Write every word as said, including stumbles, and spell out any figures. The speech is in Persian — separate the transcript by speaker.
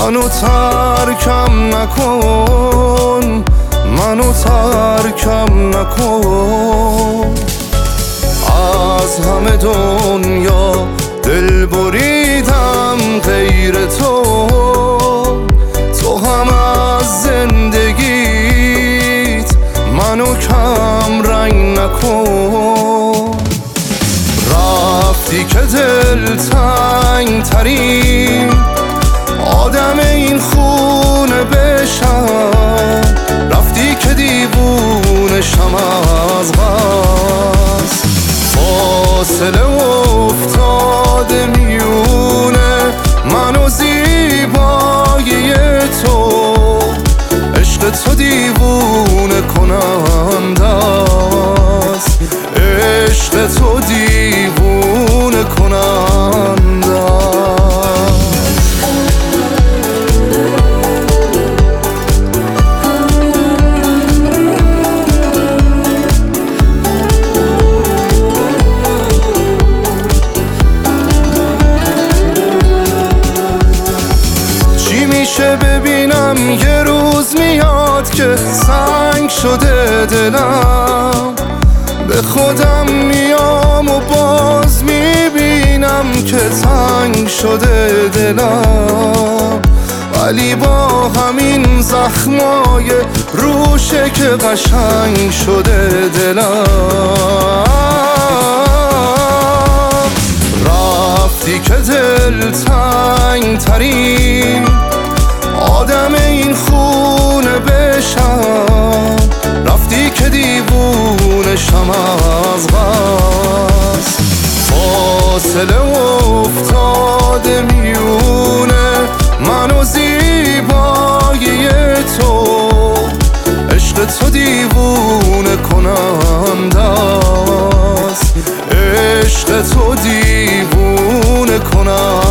Speaker 1: منو ترکم نکن، منو ترکم نکن. از همه دنیا دل بریدم غیر تو، تو هم از زندگیت منو کم رنگ نکن. رفتی که دل تنگ ترین آدم این خونه بشم، رفتی که دیوونشم از قصد. فاصله افتاده میونه من و زیبایی تو، عشق تو دیوونه کننده است، عشق تو دیوونه کننده است. ببینم یه روز میاد که سنگ شده دلم، به خودم میام و باز میبینم که تنگ شده دلم. ولی با همین زخمای روشه که قشنگ شده دلم. رفتی که دل تنگ ترین آدم این خونه بشم، رفتی که دیوونشم از قصد. فاصله افتاده میونه من و زیبایی تو، عشق تو دیوونه کننده است، عشق تو دیوونه کننده.